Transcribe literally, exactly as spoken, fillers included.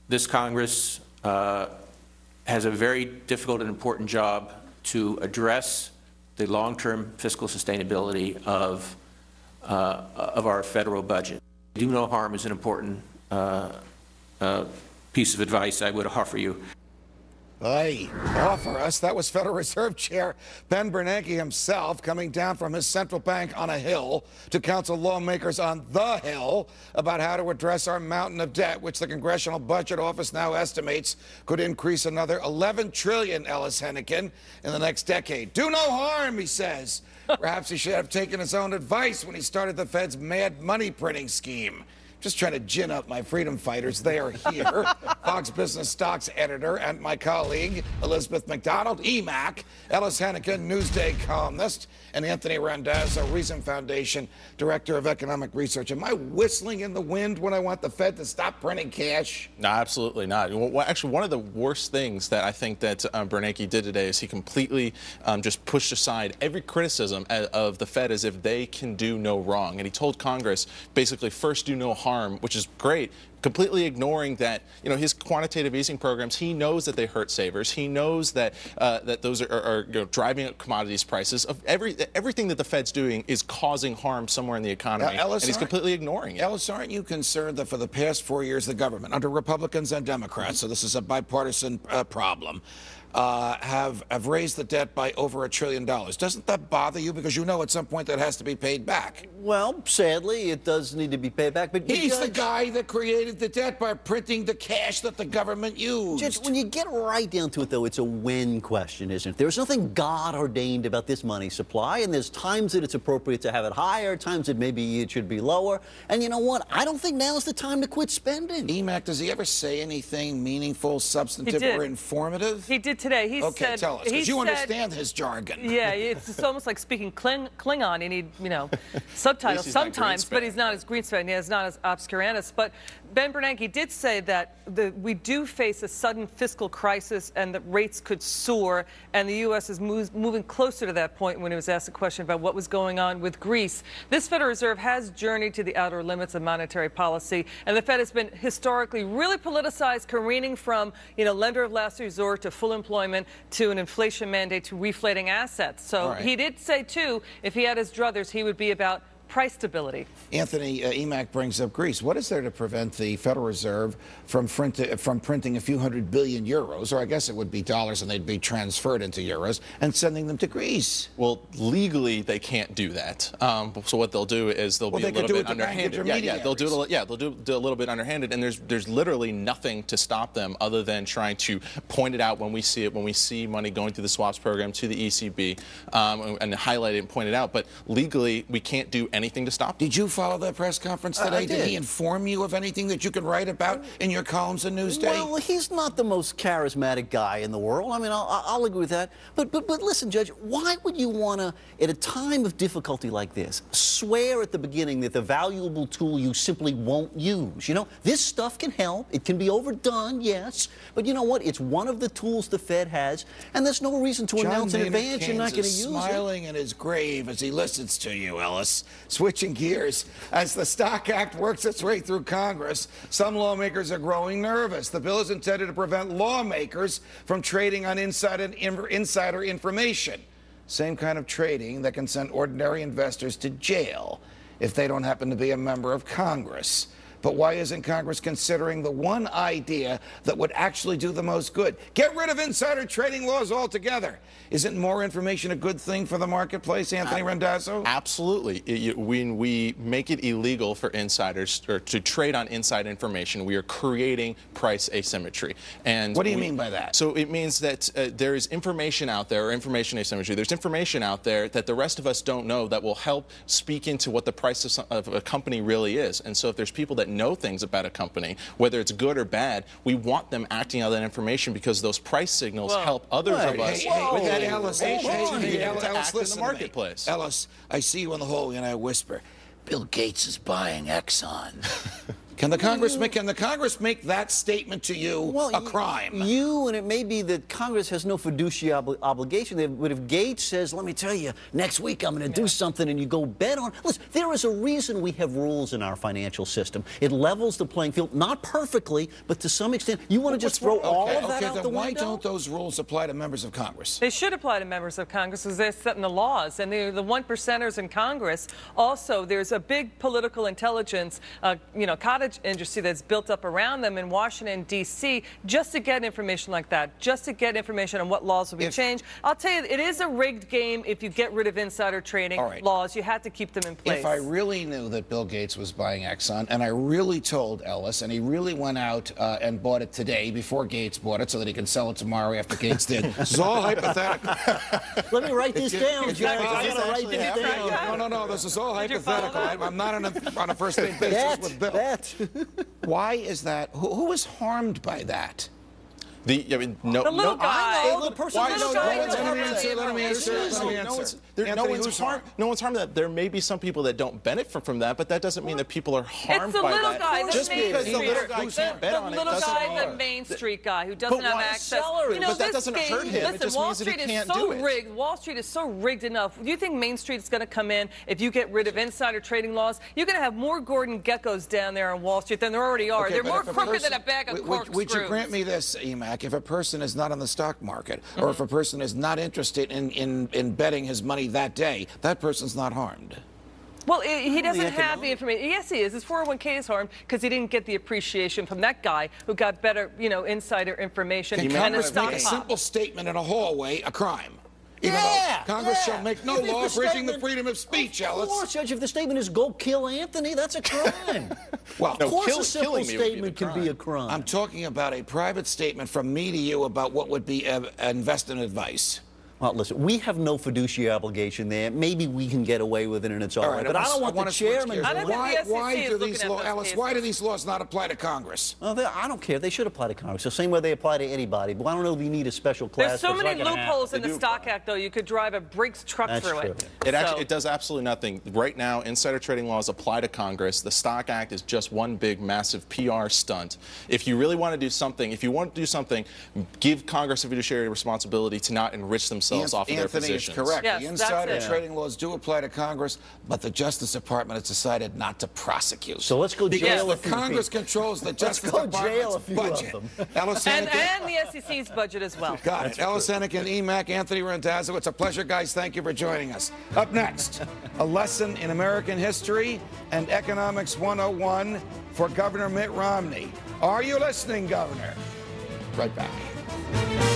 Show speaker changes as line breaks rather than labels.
this Congress uh, has a very difficult and important job to address the long-term fiscal sustainability of, uh, of our federal budget. Do no harm is an important uh, uh, piece of advice I would offer you.
Hey, offer us. That was Federal Reserve Chair Ben Bernanke himself coming down from his central bank on a hill to counsel lawmakers on the Hill about how to address our mountain of debt, which the Congressional Budget Office now estimates could increase another eleven trillion dollars, Ellis Hennigan, in the next decade. Do no harm, he says. Perhaps he should have taken his own advice when he started the Fed's mad money printing scheme. Just trying to gin up my freedom fighters. They are here. Fox Business Stocks editor and my colleague, Elizabeth McDonald, E MAC, Ellis Hennigan, Newsday columnist, and Anthony Randazzo, Reason Foundation Director of Economic Research. Am I whistling in the wind when I want the Fed to stop printing cash?
No, absolutely not. Well, actually, one of the worst things that I think that um, Bernanke did today is he completely um, just pushed aside every criticism of the Fed as if they can do no wrong. And he told Congress, basically, first do no harm, which is great, completely ignoring that, you know, his quantitative easing programs, he knows that they hurt savers. He knows that uh, that those are, are, are you know, driving up commodities prices. Of every Everything that the Fed's doing is causing harm somewhere in the economy,
uh, Ellis,
and he's completely ignoring it.
Ellis, aren't you concerned that for the past four years, the government, under Republicans and Democrats, so this is a bipartisan uh, problem, Uh, have, have raised the debt by over a trillion dollars? Doesn't that bother you? Because you know at some point that has to be paid back.
Well, sadly, it does need to be paid back. But
He's
Judge,
the guy that created the debt by printing the cash that the government used.
Judge, when you get right down to it, though, it's a when question, isn't it? There's nothing God-ordained about this money supply, and there's times that it's appropriate to have it higher, times that maybe it should be lower. And you know what? I don't think now is the time to quit spending.
E MAC, does he ever say anything meaningful, substantive, or informative?
He did today. He
okay,
said,
tell us, because you
said,
understand his jargon.
Yeah, it's, it's almost like speaking Kling, Klingon. You need, you know, subtitles sometimes, but he's not as Greenspan. He's not as obscurantist. But Ben Bernanke did say that the, we do face a sudden fiscal crisis and that rates could soar, and the U S is move, moving closer to that point when he was asked a question about what was going on with Greece. This Federal Reserve has journeyed to the outer limits of monetary policy, and the Fed has been historically really politicized, careening from, you know, lender of last resort to full employment to an inflation mandate to reflating assets. So
right.
He did say, too, if he had his druthers, he would be about price stability.
Anthony, uh, E MAC brings up Greece. What is there to prevent the Federal Reserve from, front, from printing a few hundred billion euros, or I guess it would be dollars and they'd be transferred into euros, and sending them to Greece?
Well, legally they can't do that. Um, so what they'll do is they'll
well,
be
they
a little
do
bit underhanded. Yeah, yeah, they'll do it. Yeah, they'll do, do a little bit underhanded, and there's there's literally nothing to stop them other than trying to point it out when we see it, when we see money going through the swaps program to the E C B, um, and, and highlight it and point it out. But legally, we can't do anything to stop them.
Did you follow that press conference today?
Uh, I did.
Did he inform you of anything that you can write about in your columns in Newsday?
Well, he's not the most charismatic guy in the world. I mean, I'll, I'll agree with that. But, but, but listen, Judge, why would you want to, at a time of difficulty like this, swear at the beginning that the valuable tool you simply won't use? You know, this stuff can help. It can be overdone, yes. But you know what? It's one of the tools the Fed has, and there's no reason to
John
announce in
Maynard
advance you're not going to
is
use
smiling
it.
in his grave as he listens to you, Ellis. Switching gears, as the Stock Act works its way through Congress, some lawmakers are growing nervous. The bill is intended to prevent lawmakers from trading on insider, insider information. Same kind of trading that can send ordinary investors to jail if they don't happen to be a member of Congress. But why isn't Congress considering the one idea that would actually do the most good? Get rid of insider trading laws altogether. Isn't more information a good thing for the marketplace, Anthony uh, Randazzo?
Absolutely. It, when we make it illegal for insiders or to trade on inside information, we are creating price asymmetry. And
what do you
we,
mean by that?
So it means that uh, there is information out there, or information asymmetry. There's information out there that the rest of us don't know that will help speak into what the price of, some, of a company really is. And so if there's people that know things about a company, whether it's good or bad, we want them acting on that information because those price signals
Whoa.
help others
right.
of us.
Hey, hey, with that Ellis, hey, hey, hey, hey,
Ellis,
Ellis,
act in
listen
the marketplace.
To me. Ellis, I see you in the hallway and I whisper, Bill Gates is buying Exxon. Can the Congress make can the Congress make that statement to you
Well,
a
you-
crime?
You, and it may be that Congress has no fiduciary obli- obligation. They- But if Gates says, let me tell you, next week I'm going to do something, and you go bet on, listen, there is a reason we have rules in our financial system. It levels the playing field, not perfectly, but to some extent. You want to just throw all
okay,
of that
okay,
out
then
the
why
window?
don't those rules apply to members of Congress?
They should apply to members of Congress because they're setting the laws. And the, the one percenters in Congress, also, there's a big political intelligence, uh, you know, cottage industry that's built up around them in Washington, D C, just to get information like that, just to get information on what laws will be
If-
changed. I'll tell you, it is a rigged game if you get rid of insider trading
All right.
laws. You have to keep them in place.
If I really knew that Bill Gates was buying Exxon, and I really told Ellis, and he really went out uh, and bought it today before Gates bought it so that he can sell it tomorrow after Gates did. This is all hypothetical.
Let me write this
you-
down,
if you
Judge.
follow-
I gotta write
Did
this
you track
down.
that?
No, no, no. This is all
Did you follow
hypothetical.
that?
I'm not on a, on a first name basis
Bet,
with Bill.
bet.
Why is that? Who, who is harmed by that?
The, I mean, no,
The little
no,
guy.
I
know.
know.
The person-
Why-
the
little
no,
guy
no one's
knows
harmed.
about the
Let me answer, let me
No,
answer.
no one's, there, no
Anthony,
one's
who's
harmed.
harmed?
No one's harmed that. There may be some people that don't benefit from that, but that doesn't mean that people are harmed
It's the
by
little
that.
guy, the
Just
Main
because the
Streeter.
little guy
Who's
can't bet
the
on it
little
doesn't
guy,
mean.
the Main Street guy who doesn't
But
have
why-
access.
Salary.
You know,
But that
this
doesn't
game,
hurt him. It
Listen,
just
Wall
means that he
Street is
can't
so
do it.
rigged. Wall Street is so rigged enough. Do you think Main Street is going to come in if you get rid of insider trading laws? You're going to have more Gordon Geckos down there on Wall Street than there already are.
Okay,
They're
but
more
if a
crooked
person-
than a bag of
would-
corkscrews.
Would you grant me this, E MAC? If a person is not on the stock market, or if a person is not interested in, in, in betting his money that day, that person's not harmed.
Well, i- he doesn't have
economic-
the information. Yes, he is. His four oh one K is harmed because he didn't get the appreciation from that guy who got better, you know, insider information
Can
and a
Congress
stock
make a
pop.
simple statement in a hallway a crime? Even
Yeah,
though Congress
yeah.
shall make no
If- if
law
the
abridging the
statement-
freedom of speech, Ellis.
Of course, Judge, if the statement is "go kill Anthony," that's a crime.
Well,
of course,
kill-
a simple
killing me would be the
statement can be a crime.
I'm talking about a private statement from me to you about what would be uh, investment advice.
Well, listen, we have no fiduciary obligation there. Maybe we can get away with it, and it's all right. But I don't want the
wanna switch
chairman.
gears.
I don't think
Why,
the S E C
why
is
do
looking
these
at
laws,
those
Ellis? Why do
cases.
these laws not apply to Congress?
Well, they- I don't care. They should apply to Congress the same way they apply to anybody. But I don't know if you need a special class.
There's so
but it's
many
not gonna
loopholes
happen.
in the Stock Act, though. You could drive a Briggs truck
That's
through
true.
it.
It actually
So-
it does absolutely nothing. Right now, insider trading laws apply to Congress. The Stock Act is just one big, massive P R stunt. If you really want to do something, if you want to do something, give Congress a fiduciary responsibility to not enrich themselves
Anth-
off of their
Anthony is
positions.
correct.
Yes,
the
that's
insider
it.
trading laws do apply to Congress, but the Justice Department has decided not to prosecute.
So let's go
because
jail a
the
few
Congress
people.
controls the Justice
go
Department's
jail a few of
budget.
them.
Ellis
And,
Hennigan-
and the S E C's budget as well.
Got it. Ellis Hennigan, E MAC, Anthony Randazzo. It's a pleasure, guys. Thank you for joining us. Up next, a lesson in American history and economics one oh one for Governor Mitt Romney. Are you listening, Governor? Right back.